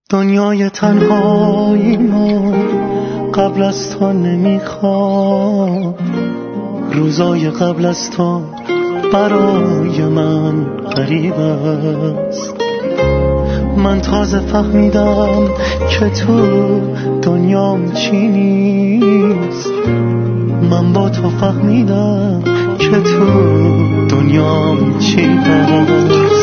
دنیای تنهایی ما قبل از تو نمیخواد، روزای قبل از تو برای من غریب است. من تازه فهمیدم که تو دنیام چی نیست، من با تو فهمیدم که تو دنیام چی هست.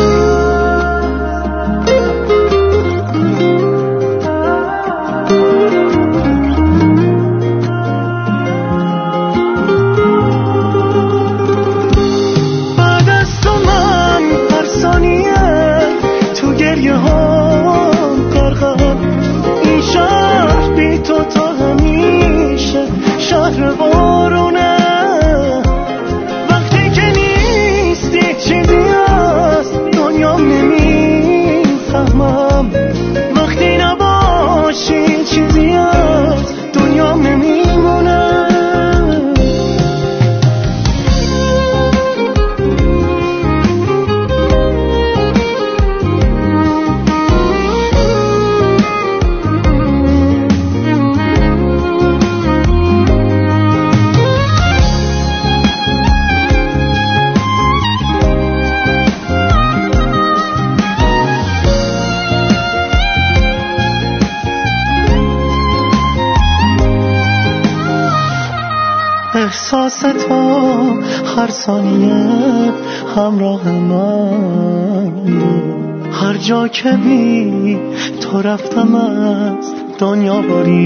احساس تو هر ثانیه همراه من، هر جا که بی تو رفتم از دنیا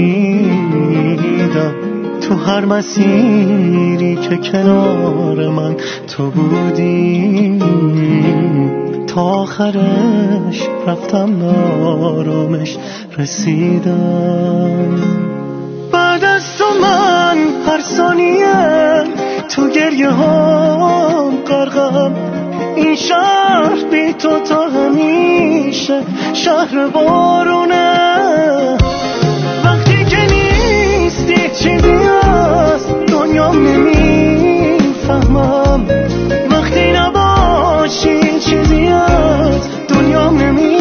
بریدم. تو هر مسیری که کنار من تو بودی، تا آخرش رفتم آرامش رسیدم. بعد از تو من هر ثانیه تو گریه هم غرقم. این شهر بی تو تا همیشه شهر بارونه. وقتی که نیستی چیزی از دنیام نمیفهمم، وقتی نباشی چیزی از دنیام نمیفهمم.